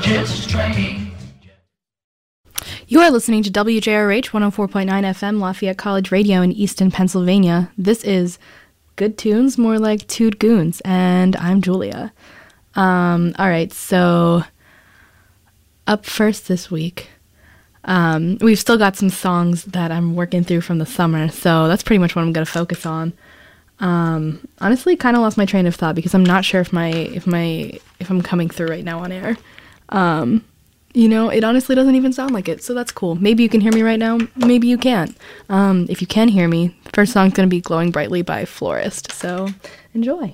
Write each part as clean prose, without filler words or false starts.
You are listening to WJRH 104.9 FM Lafayette College Radio in Easton, Pennsylvania. This is Good Tunes, More Like Tood Goons, and I'm Julia. All right, so up first this week, we've still got some songs that I'm working through from the summer, so that's pretty much what I'm going to focus on. Honestly, kind of lost my train of thought because I'm not sure if I'm coming through right now on air. It honestly doesn't even sound like it, so that's cool. Maybe you can hear me right now, maybe you can't. If you can hear me, the first song's going to be Glowing Brightly by Florist, so enjoy.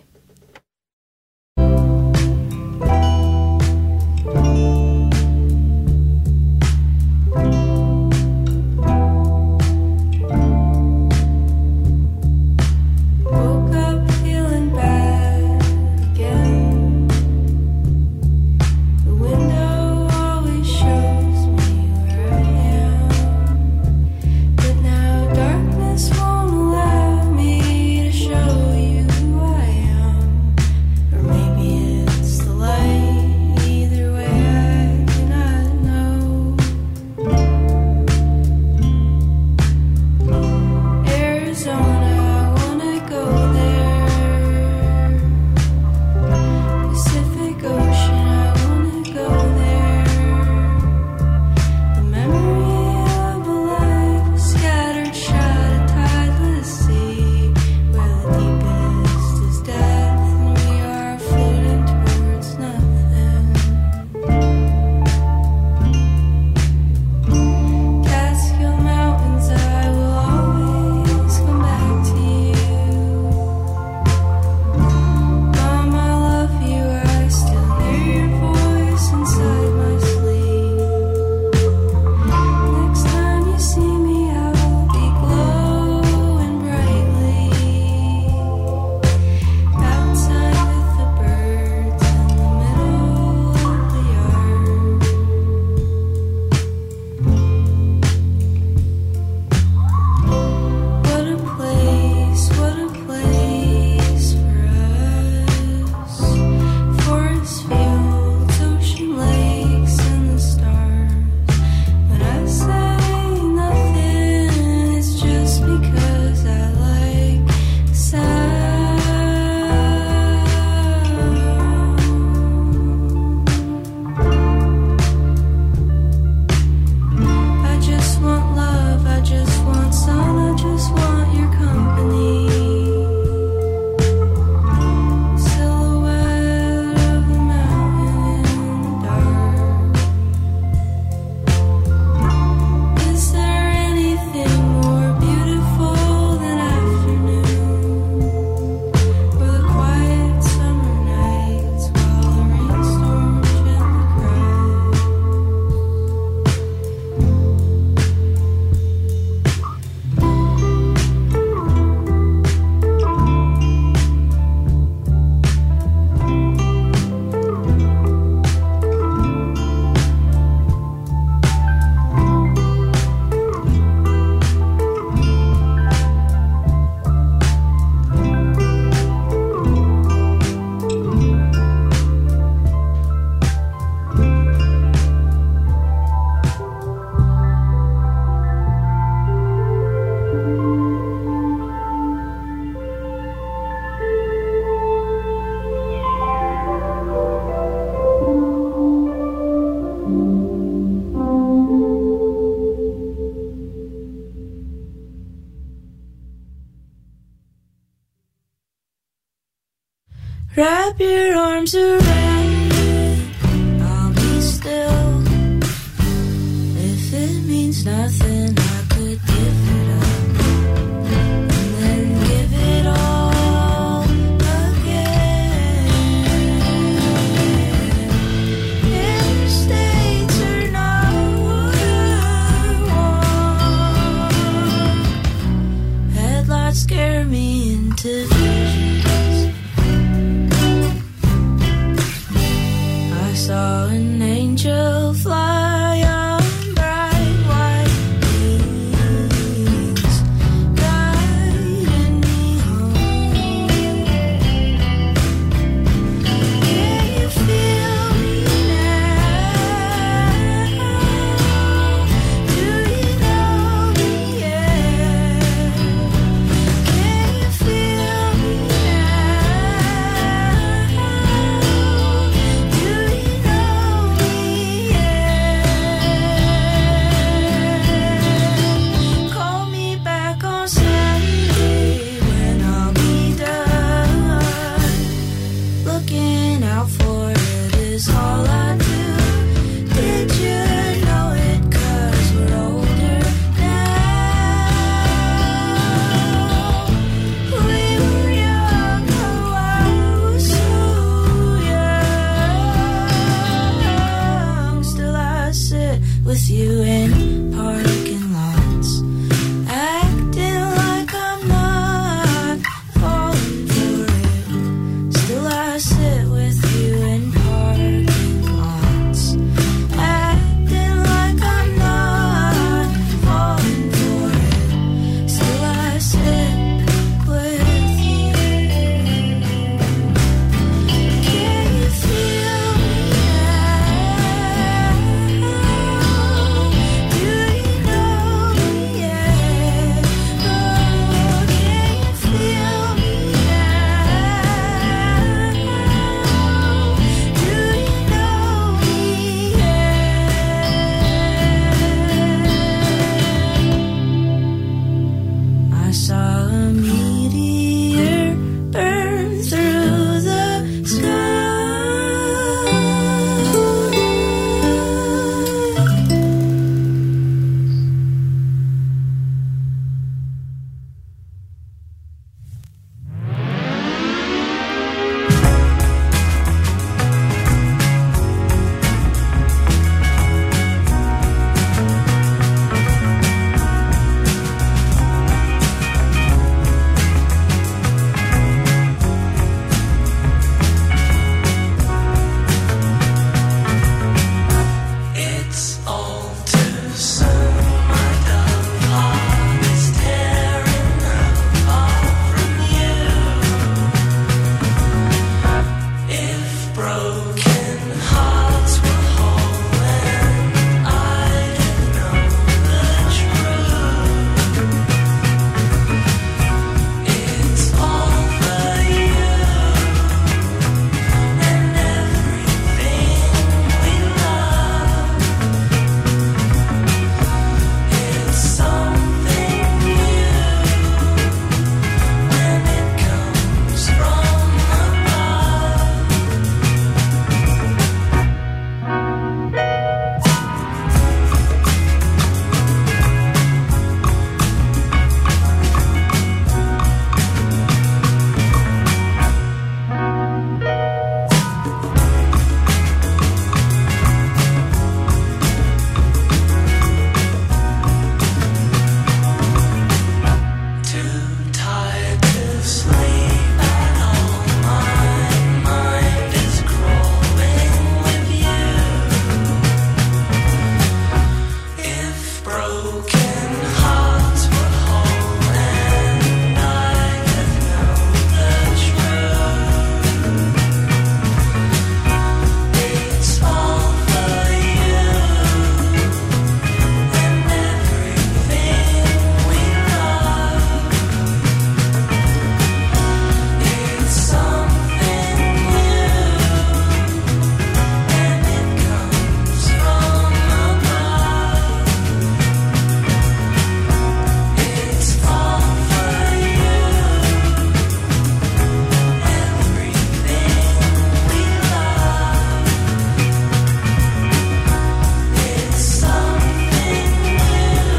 Wrap your arms around me, I'll be still. If it means nothing, I could give it up, and then give it all again. Interstates are not what I want. Headlights scare me into visions. Saw an angel fly on bright white I sit with you in parking lots, acting like I'm not falling for it. Still I sit with you. Can you feel me now? Do you know me yet? Oh, can you feel me now? Do you know me yet? I saw a meteor burn through the sky. It's all too soon, my dumb heart is tearing apart from you. If broken hearts were whole and I could know the truth, it's all for you and everything we love. It's something new when it comes from above. Too tired to sleep at all. My mind is crawling with you. If broken hearts were whole and I could know the truth, it's all for you and everything we love. It's something new and it comes from above. It's all for you, everything we love. It's something new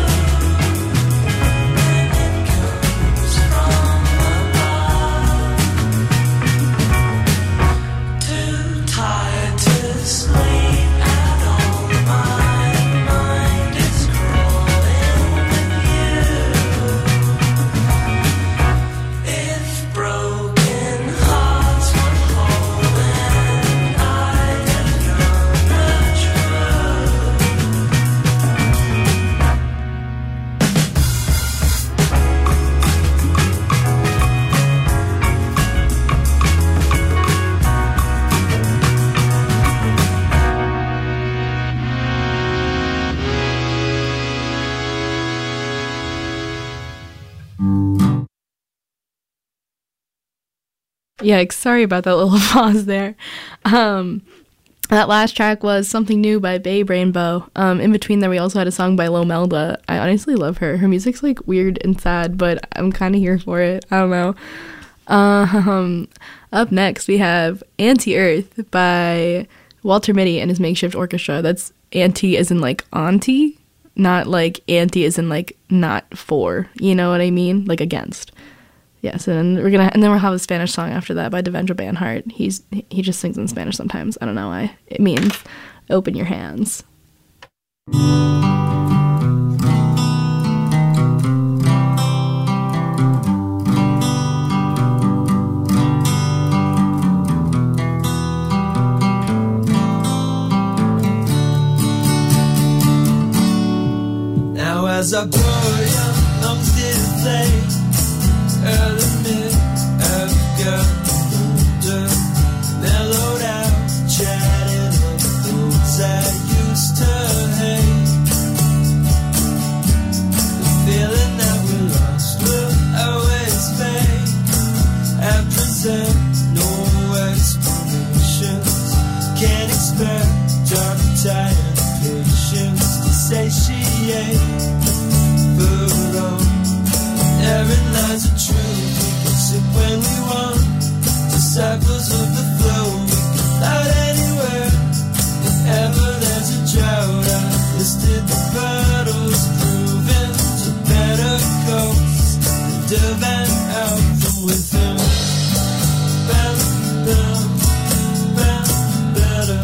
and it comes from above. Too tired to sleep at all. My mind is crawling with you. If broken hearts were whole and I had known the truth. Yikes, sorry about that little pause there. That last track was Something New by Babe Rainbow. In between there, we also had a song by Lomelda. I honestly love her. Her music's like weird and sad, but I'm kind of here for it. I don't know. Up next, we have Anti-Earth by Walter Mitty and his Makeshift Orchestra. That's anti as in like auntie, not like anti as in like not for. You know what I mean? Like against. Yes, and then we'll have a Spanish song after that by Devendra Banhart. He just sings in Spanish sometimes. I don't know why. It means open your hands. I grow young, lungs didn't play. Early mid, I've got older, mellowed out, chatting up those I used to hate. The feeling that we lost will always fade. At present, no explanations. Can't expect our tired patience to satiate. But therein lies a truth. We can sip when we want. Disciples of the flow. We can fly anywhere. If ever there's a drought, I listed the puddles, proven to better coast. The divine out from within. Bam, bam, bam, better,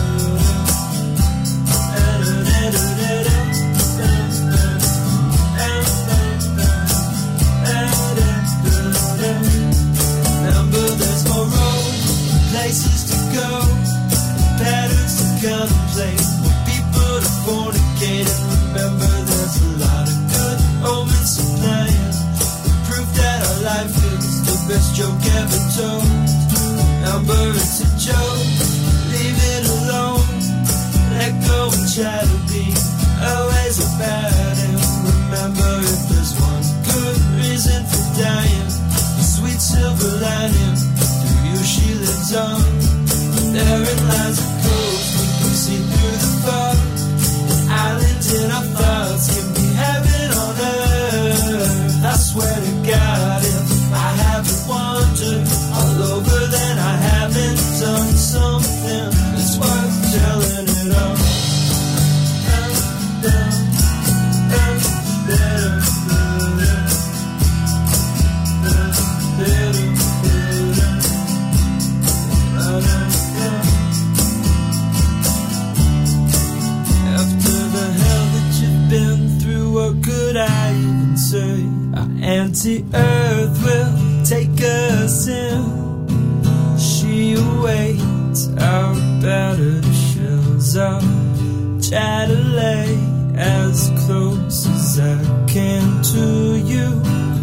remember there's more road, places to go, patterns to contemplate, more people to fornicate. And remember there's a lot of good omens supplying the proof that our life is the best joke ever told. Remember it's a joke, leave it alone, let go and try to be always about it. Remember if there's one good reason for dying, the sweet silver lining, through you she lives on. Therein lies a coast, we can see through the fog. An island in our thoughts can be heaven on earth. I swear to God, if I haven't wandered all over, then I haven't done something that's worth telling it all. After the hell that you've been through, what could I even say? Our anti-earth will take us in. She awaits our battered shells. I'll try to lay as close as I can to you.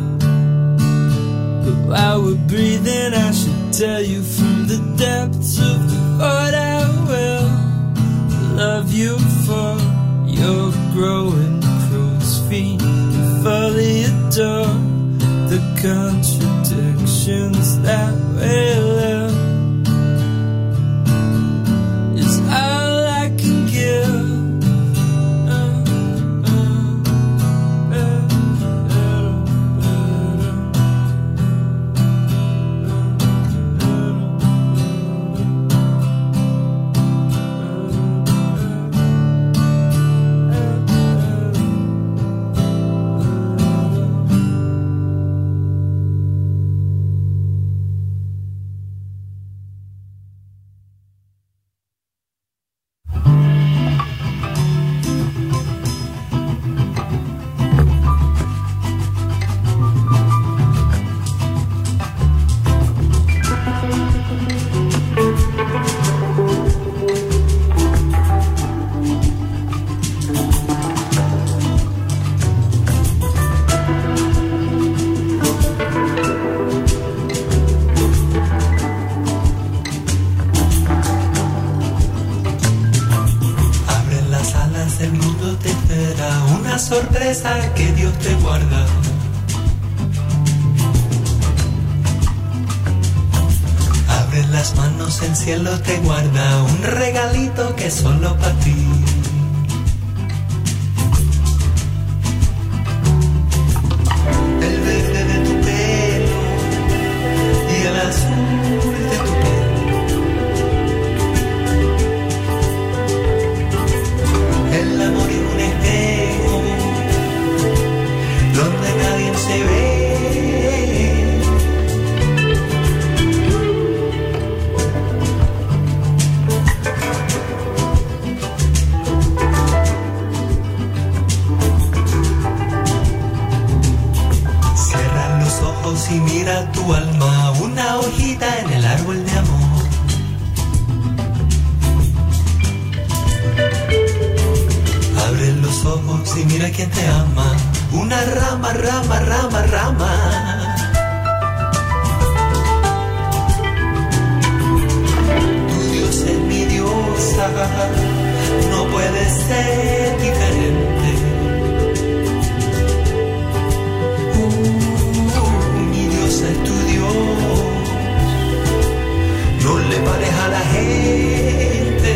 But while we're breathing, I should tell you from the depths of the void I will love you for your growing crow's feet. And fully adore the contradictions that we live. It's all I can give. sorpresa que Dios te guarda. Abres las manos, el cielo te guarda un regalito que es solo para ti. El verde de tu pelo y el azul de tu piel. El amor es un espejo donde nadie se ve. Y mira tu alma, una hojita en el árbol de amor. Abre los ojos y mira quién te ama. gente.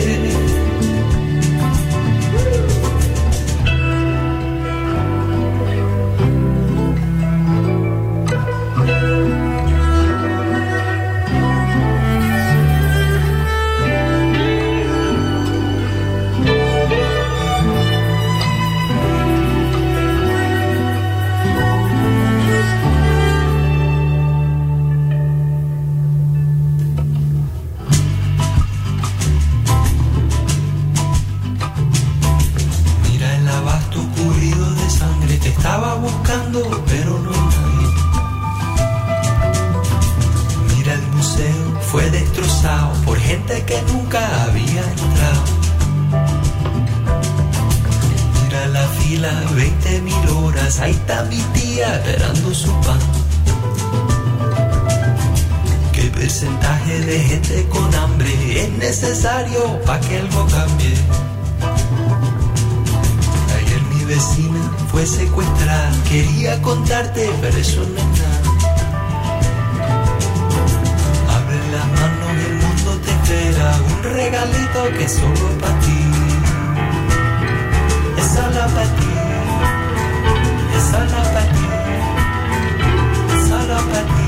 Mira el abasto cubrido de sangre, te estaba buscando, pero no hay nadie. Mira el museo, fue destrozado por gente que nunca había entrado. Mira la fila, 20.000 horas, ahí está mi tía esperando su pan. ¿Qué porcentaje de gente con hambre es necesario para que algo cambie? Ayer mi vecina fue secuestrada, quería contarte, pero eso no es nada. Abre las manos, el mundo te espera, un regalito que es solo para ti. Es solo para ti, es solo para ti, es solo para ti.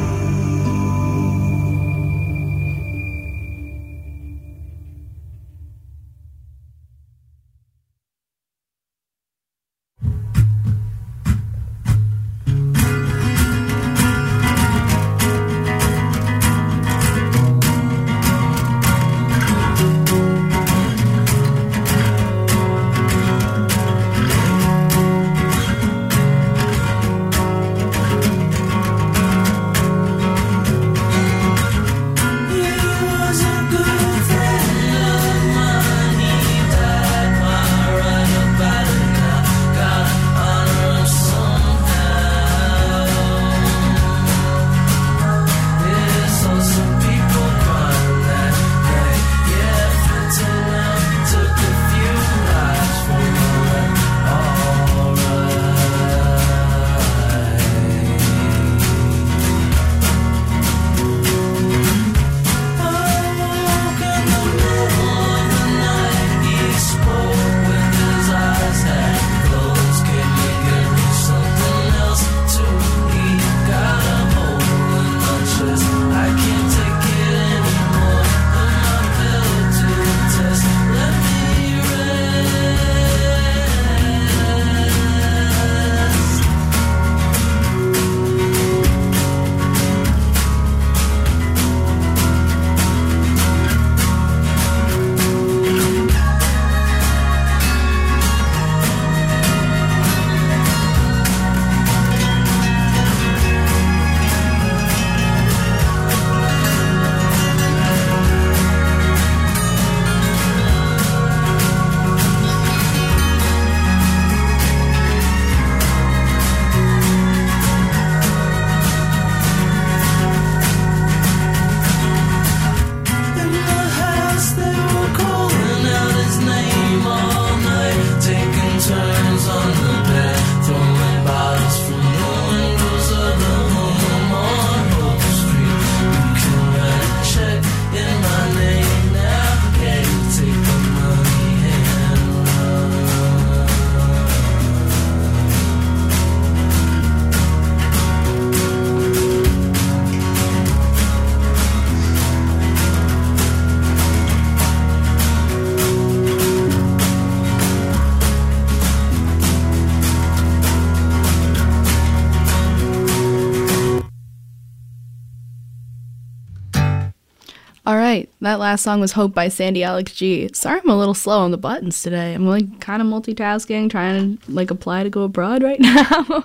All right, that last song was Hope by Sandy Alex G. Sorry I'm a little slow on the buttons today. I'm like kind of multitasking, trying to like apply to go abroad right now.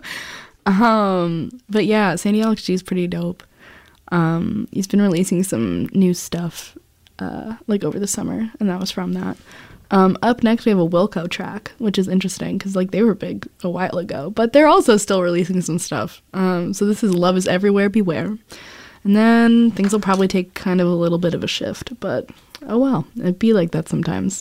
But yeah, Sandy Alex G is pretty dope. He's been releasing some new stuff like over the summer, and that was from that. Up next we have a Wilco track, which is interesting because like they were big a while ago, but they're also still releasing some stuff. So this is Love Is Everywhere, Beware. And then things will probably take kind of a little bit of a shift, but oh well, it'd be like that sometimes.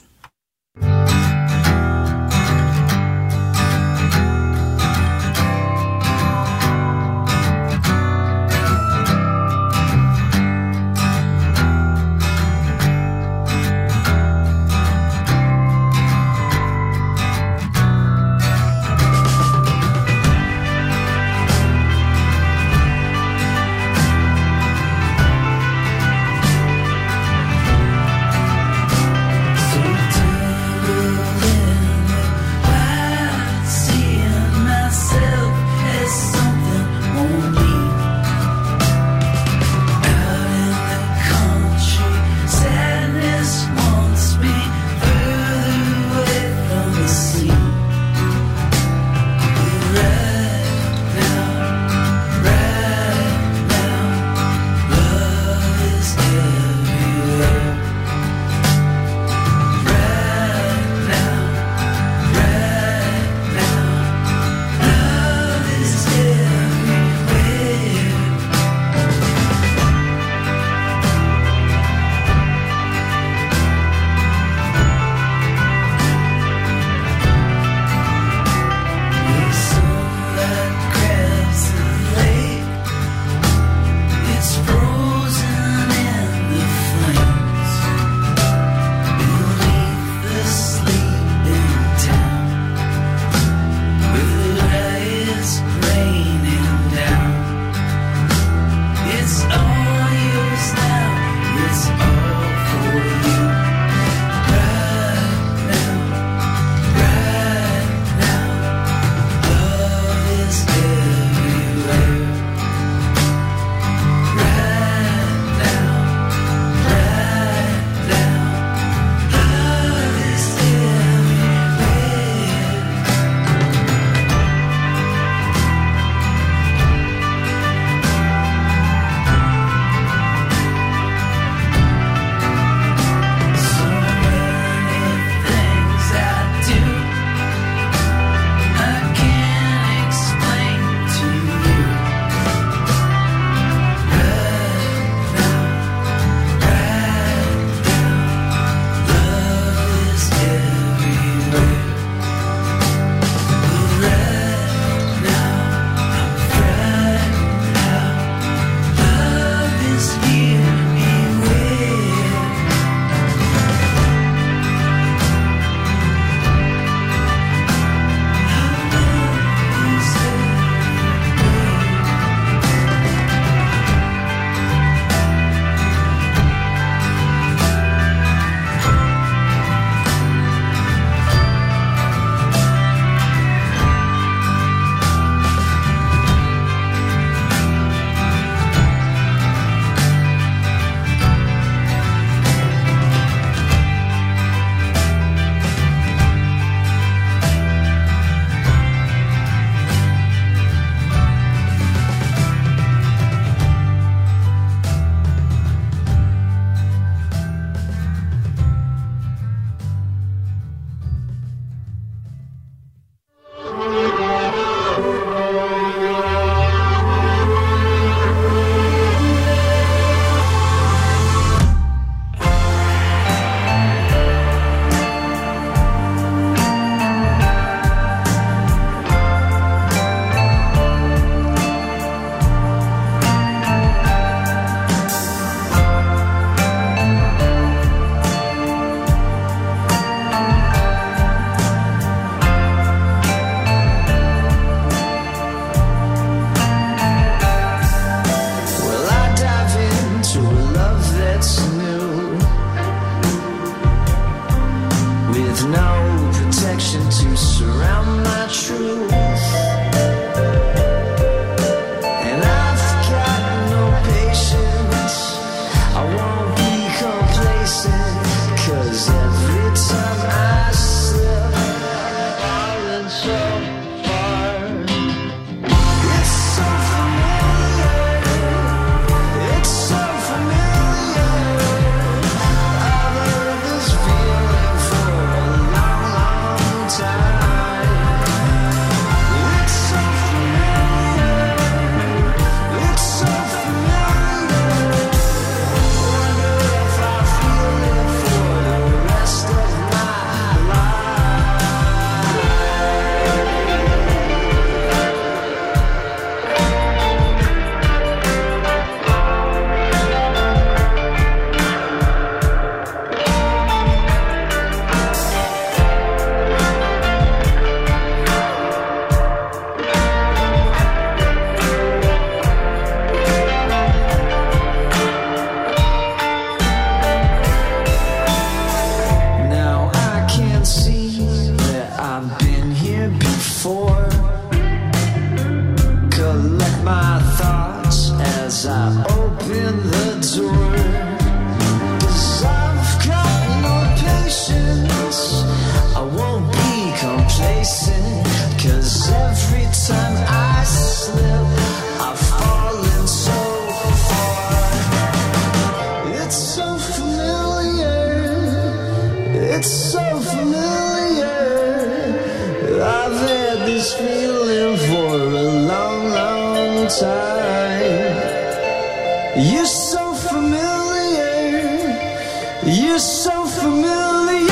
You're so familiar.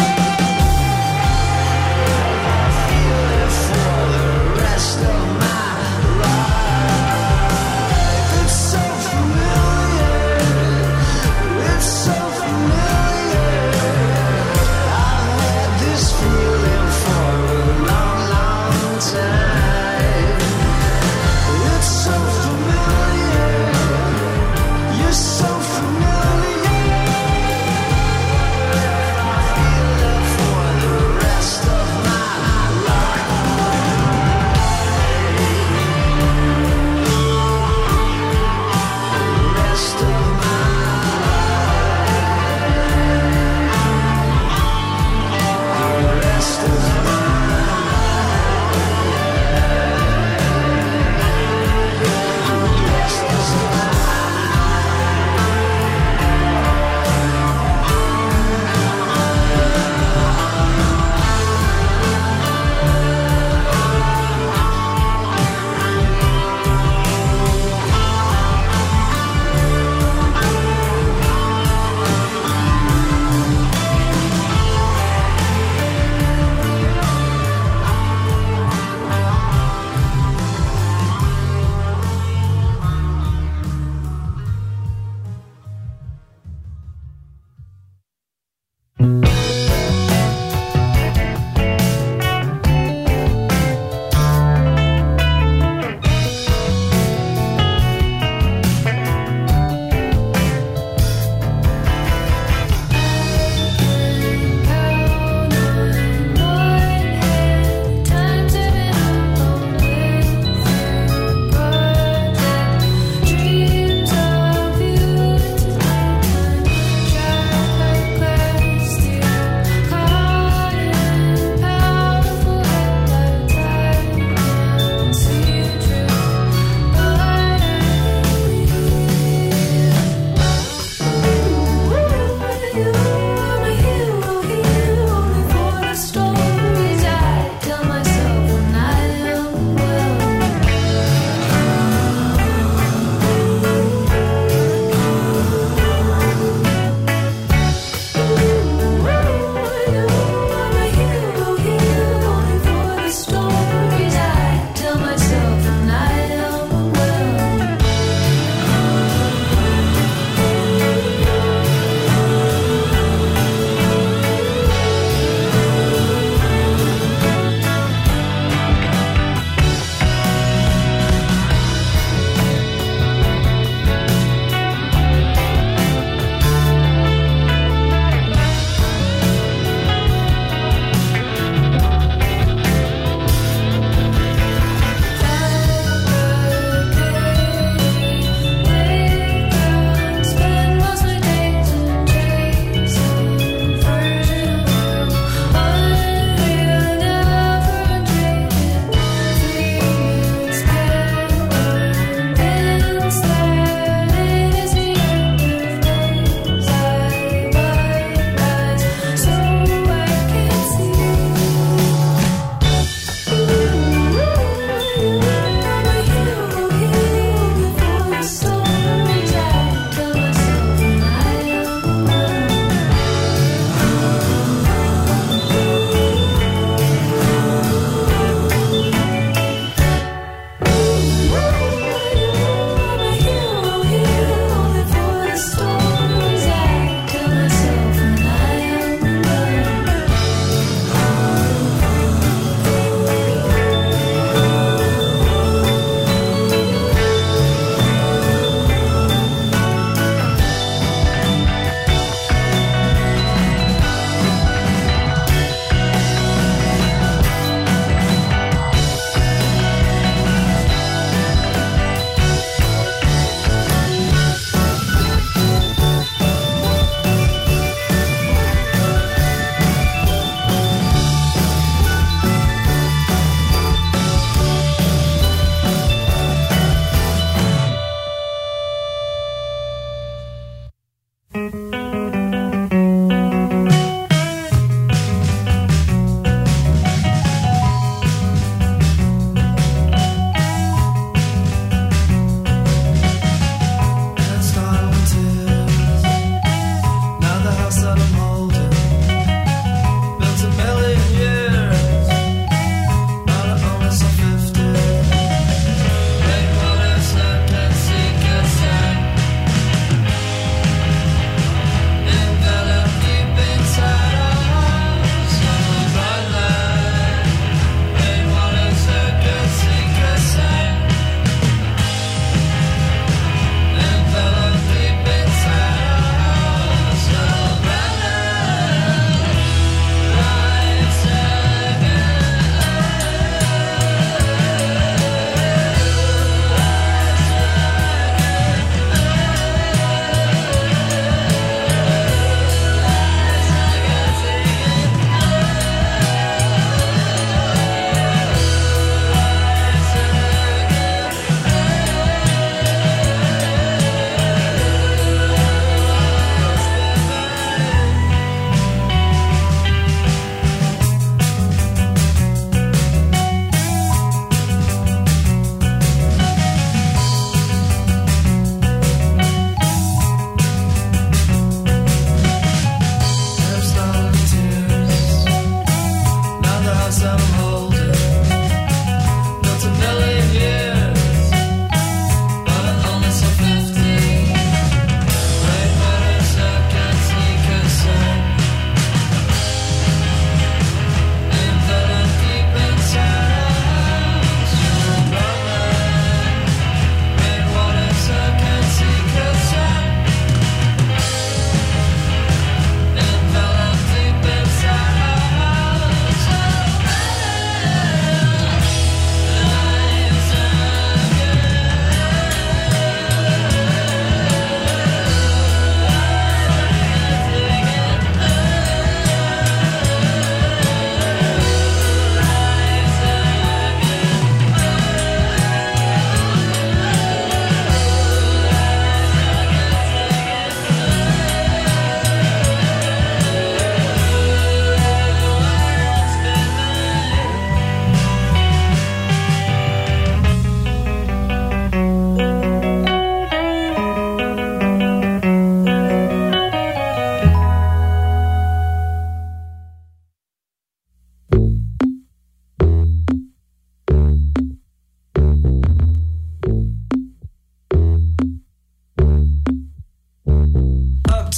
For the rest of my life, it's so familiar. It's so familiar. I've had this feeling for a long, long time. It's so familiar. You're so familiar.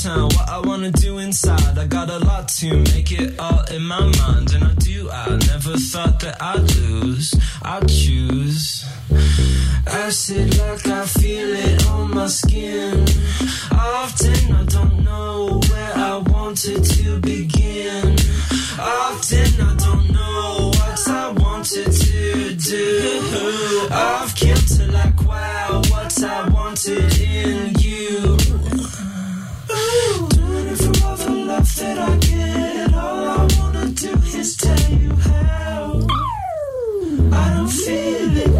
uptown, what I wanna do inside. I got a lot to make it all in my mind, and I never thought that I'd lose. I'd choose acid like I feel it on my skin. Often I don't know where I wanted to begin. Often I don't know what I wanted to do. Off kilter like wow, what I wanted in you. Doing it for all the love that I get. All I wanna do is tell you how I don't feel it.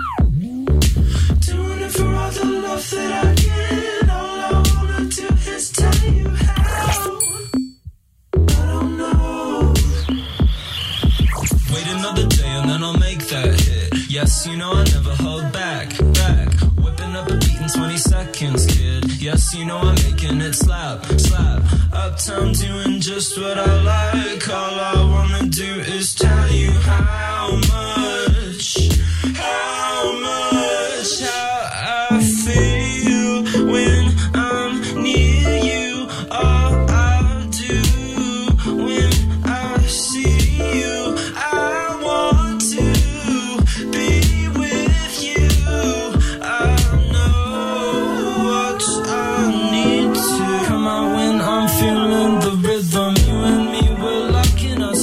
Doing it for all the love that I get. All I wanna do is tell you how I don't know. Wait another day and then I'll make that hit. Yes, you know I never hold back. Whipping up a beat in 20 seconds, kid. Yes, you know I'm making it slap. Uptown doing just what I like. All I wanna do is tell you how much how I feel when I'm near you. All I do when I see you, I want to be with you. I know what I need to come out when I'm feeling the rhythm. You and me, we're locking us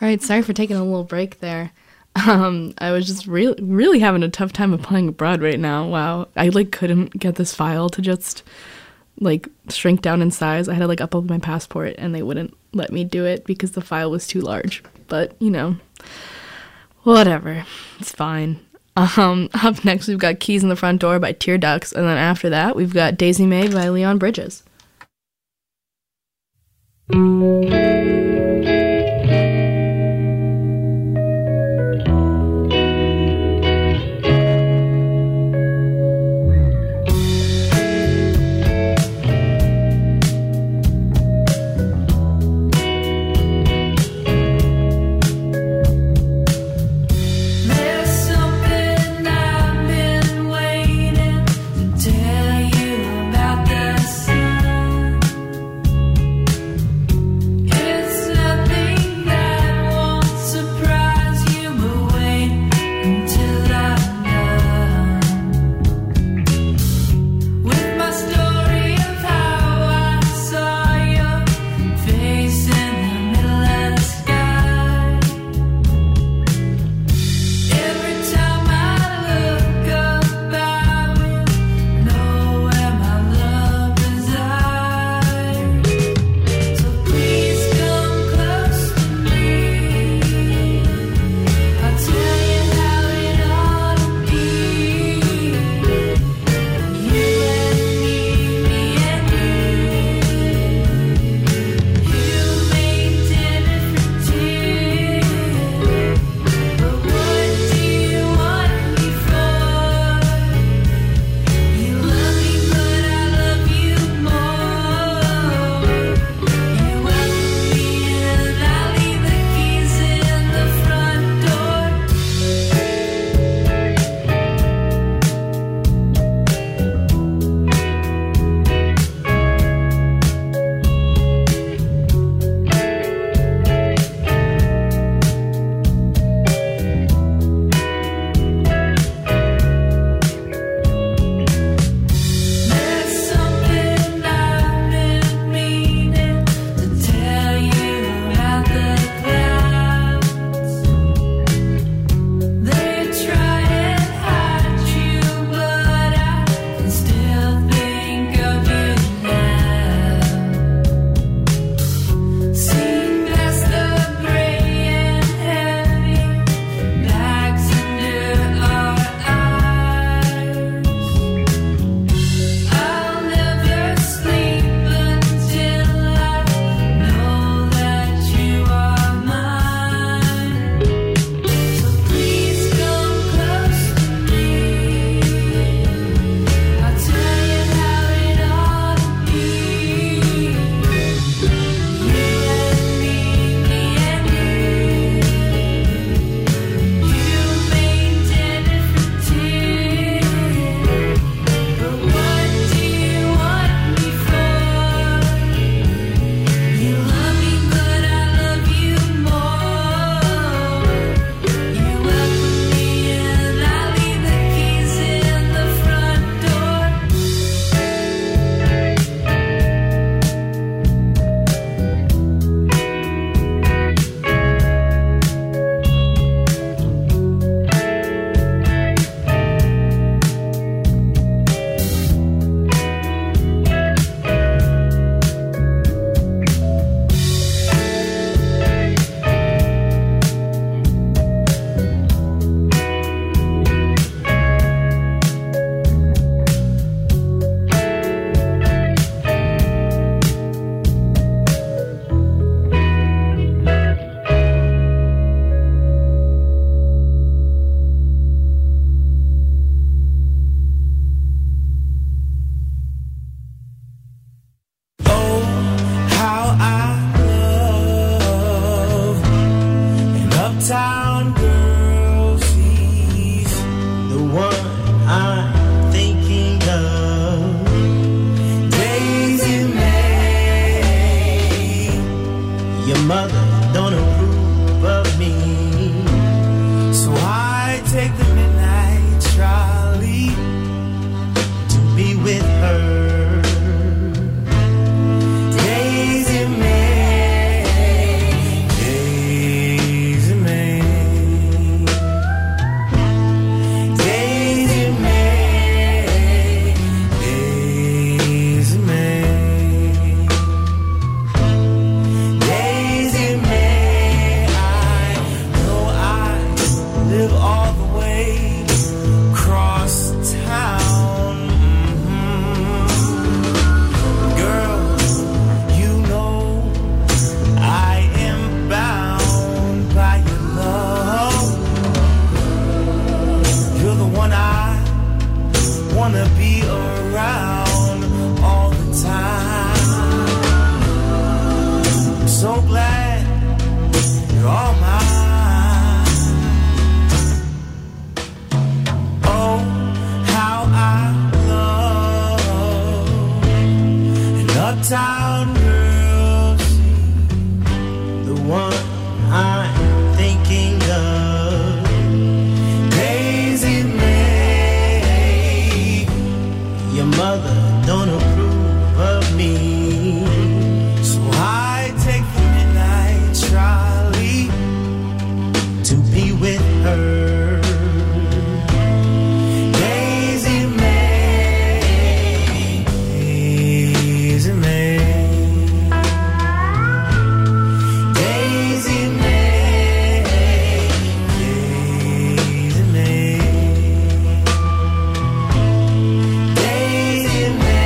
right, sorry for taking a little break there. I was just really having a tough time applying abroad right now. Wow, I couldn't get this file to just shrink down in size. I had to upload my passport, and they wouldn't let me do it because the file was too large. But whatever, it's fine. Up next, we've got Keys in the Front Door by Tear Ducts, and then after that, we've got Daisy May by Leon Bridges. There's something I've been waiting to tell you about the sun. It's wanna be around all the time. I'm so glad you're all mine. Oh, how I love an uptown girl. See, the one I'm thinking of. Daisy May, your mother don't approve of me, so I take the midnight trolley to be with her. Daisy May, Daisy May, Daisy May, Daisy May, Daisy May.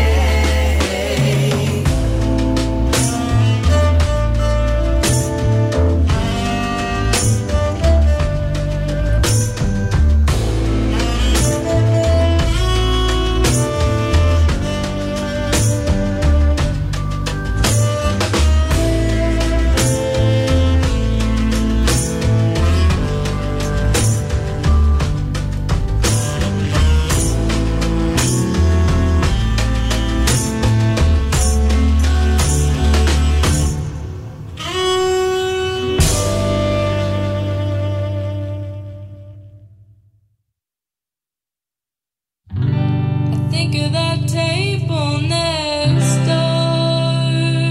I think of that table next door,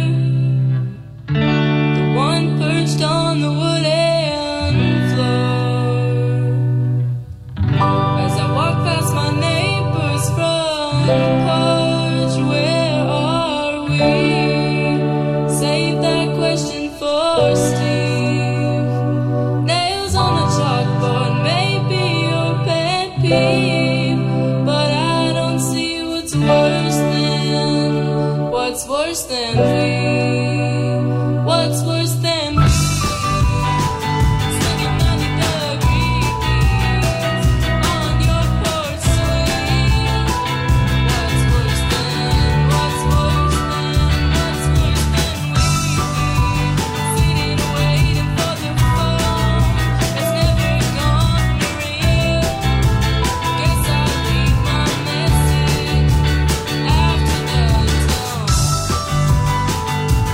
the one perched on the wooden floor. As I walk past my neighbor's front porch, where are we? Save that question for Steve. Nails on the chalkboard may be your pet peeve, but I don't see what's worse than we. What's worse than me? Singing 90 degrees on your porch swing. What's worse than we? Sitting waiting for the phone that's never gonna ring. Guess I'll leave my message after the tone.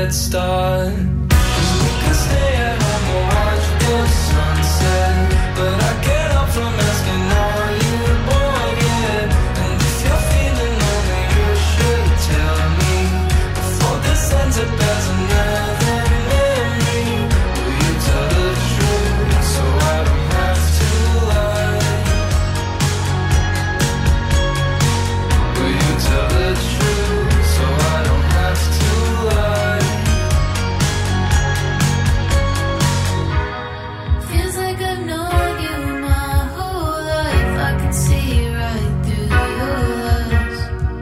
head start. 'Cause we could stay at home and watch the sunset, but I get up from asking, are you born yet? And if you're feeling lonely, you should tell me before this ends up as another memory. Will you tell the truth so I don't have to lie? Will you tell the truth so I don't have to lie? Feels like I've known you my whole life. I can see right through your lies.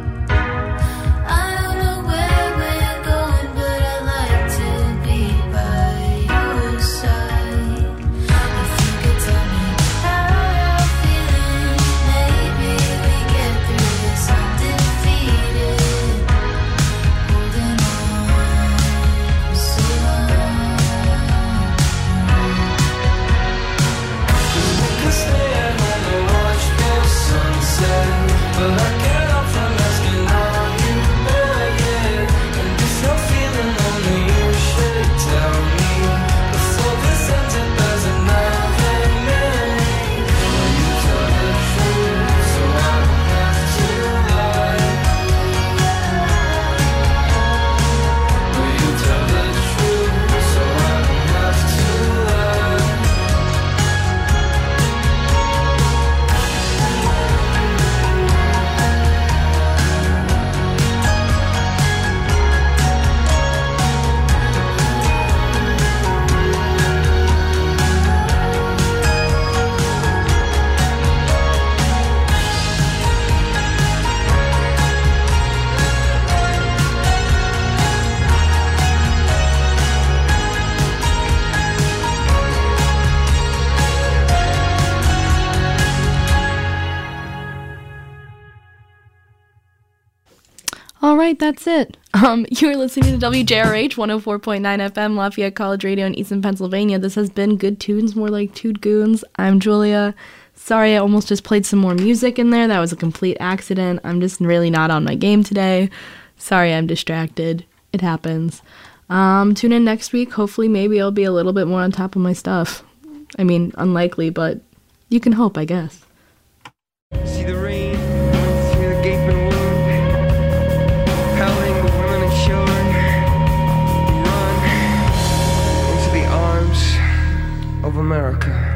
I don't know where we're going, but I like to be by your side. If you could tell me how you're feeling, maybe we get through this undefeated. Holding on for so long. We could stay at home and watch the sunset, but I get up from asking, are you born yet? And if you're feeling lonely, you should tell me before this ends up as another memory. Will you tell the truth so I don't have to lie? Will you tell the truth so I don't have to lie? All right, that's it. You are listening to WJRH 104.9 FM, Lafayette College Radio in Easton, Pennsylvania. This has been Good Tunes, more like Toot Goons. I'm Julia. Sorry, I almost just played some more music in there. That was a complete accident. I'm just really not on my game today. Sorry, I'm distracted. It happens. Tune in next week. Hopefully, maybe I'll be a little bit more on top of my stuff. I mean, unlikely, but you can hope, I guess. See the rain running through the gaping wound, howling the women and children. Run into the arms of America.